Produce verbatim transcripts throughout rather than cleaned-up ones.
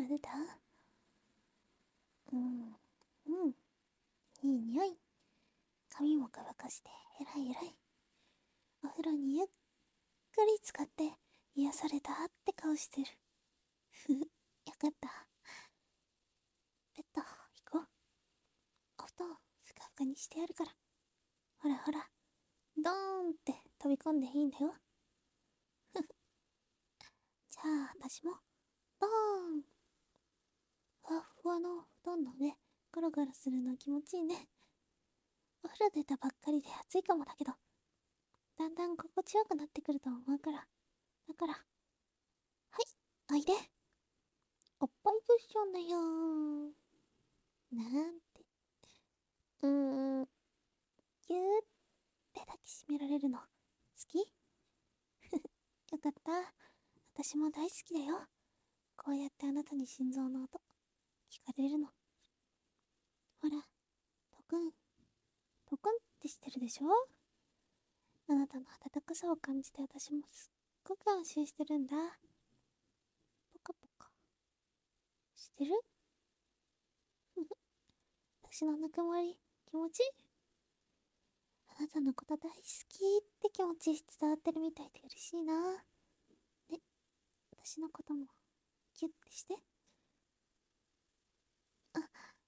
ら出た？うん、うん、いい匂い。髪も乾かして、えらいえらい。お風呂にゆっくり浸かって癒されたって顔してる。ふふ、よかった。ベッド行こう。お布団ふかふかにしてやるから。ほらほら、ドーンって飛び込んでいいんだよ。じゃあ私もドーン。ふわっふわの布団の上ゴロゴロするの気持ちいいね。お風呂出たばっかりで暑いかもだけど、だんだん心地よくなってくると思うから。だから、はい、おいで。おっぱいクッションだよー。なんて。うーん、ぎゅーって抱きしめられるの好き？よかった。私も大好きだよ。こうやってあなたに心臓の音聞かれるの。ほら、トクン、トクンってしてるでしょ？あなたの温かさを感じて私もすっごく安心してるんだ。ポカポカ。してる？私のぬくもり、気持ちいい？あなたのこと大好きって気持ち伝わってるみたいで嬉しいな。ね、私のこともキュッてして。あ、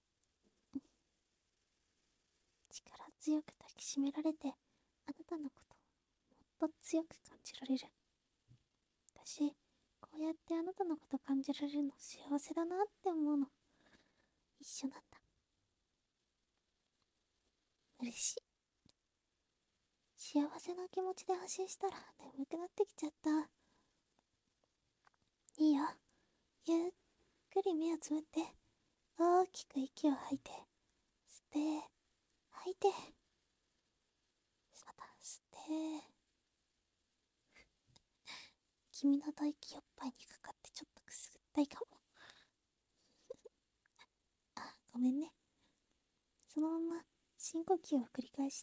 力強く抱きしめられて、あなたのこともっと強く感じられる。私、こうやってあなたのこと感じられるの幸せだなって思うの。一緒なんだ。嬉しい。幸せな気持ちで安心したら眠くなってきちゃった。いいよ。ゆっくり目をつむって大きく息を吐いて、吸って吐いて、また吸って。君の吐息おっぱいにかかってちょっとくすぐったいかも。あ、ごめんね。そのまま深呼吸を繰り返して。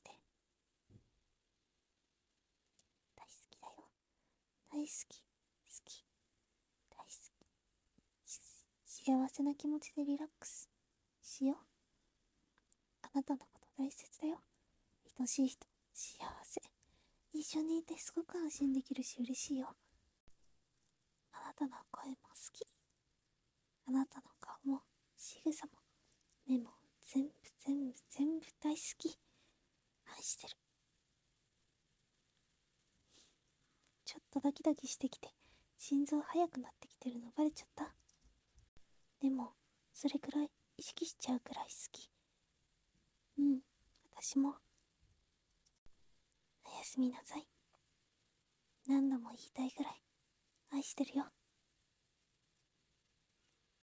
大好きだよ。大好き、好き、大好き。幸せな気持ちでリラックスしよう。あなたのこと大切だよ。愛しい人、幸せ。一緒にいてすごく安心できるし嬉しいよ。あなたの声も好き。あなたの顔も仕草も目も全部全部全部大好き。愛してる。ちょっとドキドキしてきて心臓速くなってきてるのバレちゃった。でもそれくらい意識しちゃうくらい好き。うん、私も。おやすみなさい。何度も言いたいぐらい愛してるよ。